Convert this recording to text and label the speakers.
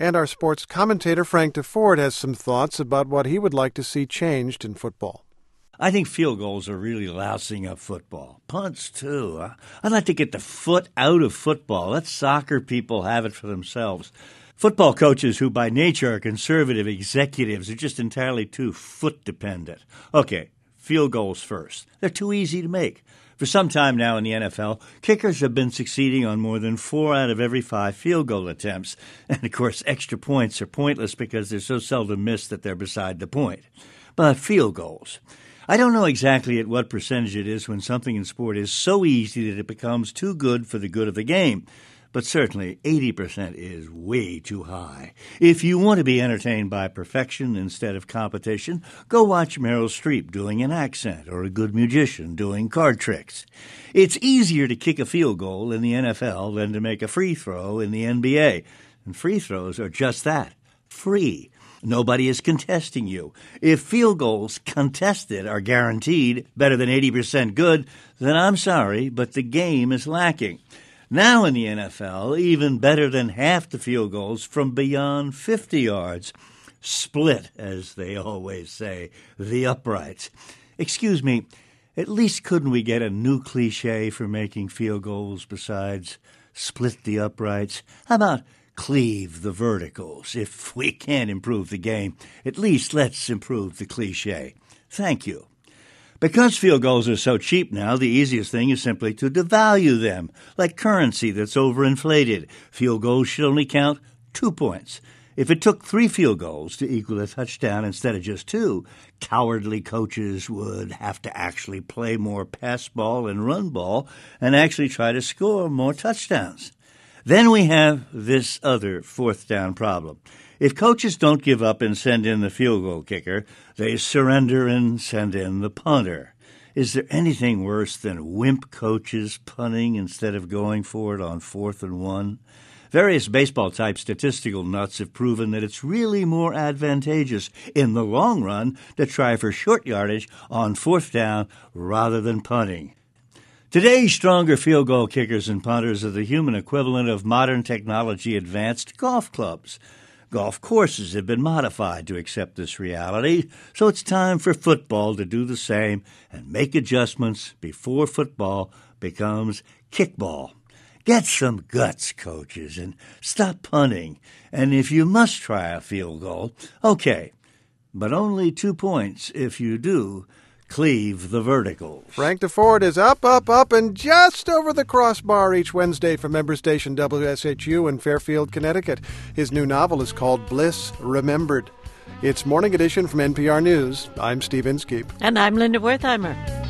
Speaker 1: And our sports commentator, Frank DeFord, has some thoughts about what he would like to see changed in football.
Speaker 2: I think field goals are really lousing up football. Punts, too. I'd like to get the foot out of football. Let soccer people have it for themselves. Football coaches who by nature are conservative executives are just entirely too foot-dependent. Okay, field goals first. They're too easy to make. For some time now in the NFL, kickers have been succeeding on more than 4 out of every 5 field goal attempts. And, of course, extra points are pointless because they're so seldom missed that they're beside the point. But field goals. I don't know exactly at what percentage it is when something in sport is so easy that it becomes too good for the good of the game. But certainly 80% is way too high. If you want to be entertained by perfection instead of competition, go watch Meryl Streep doing an accent or a good musician doing card tricks. It's easier to kick a field goal in the NFL than to make a free throw in the NBA. And free throws are just that, free. Nobody is contesting you. If field goals contested are guaranteed better than 80% good, then I'm sorry, but the game is lacking. Now in the NFL, even better than half the field goals from beyond 50 yards split, as they always say, the uprights. Excuse me, at least couldn't we get a new cliche for making field goals besides split the uprights? How about cleave the verticals? If we can't improve the game, at least let's improve the cliche. Thank you. Because field goals are so cheap now, the easiest thing is simply to devalue them, like currency that's overinflated. Field goals should only count 2 points. If it took 3 field goals to equal a touchdown instead of just 2, cowardly coaches would have to actually play more pass ball and run ball and actually try to score more touchdowns. Then we have this other 4th down problem. If coaches don't give up and send in the field goal kicker, they surrender and send in the punter. Is there anything worse than wimp coaches punting instead of going for it on 4th and 1? Various baseball-type statistical nuts have proven that it's really more advantageous in the long run to try for short yardage on 4th down rather than punting. Today's stronger field goal kickers and punters are the human equivalent of modern technology-advanced golf clubs. Golf courses have been modified to accept this reality, so it's time for football to do the same and make adjustments before football becomes kickball. Get some guts, coaches, and stop punting. And if you must try a field goal, okay, but only 2 points if you do cleave the verticals.
Speaker 1: Frank DeFord is up, and just over the crossbar each Wednesday for member station WSHU in Fairfield, Connecticut. His new novel is called Bliss Remembered. It's Morning Edition from NPR News. I'm Steve Inskeep.
Speaker 3: And I'm Linda Wertheimer.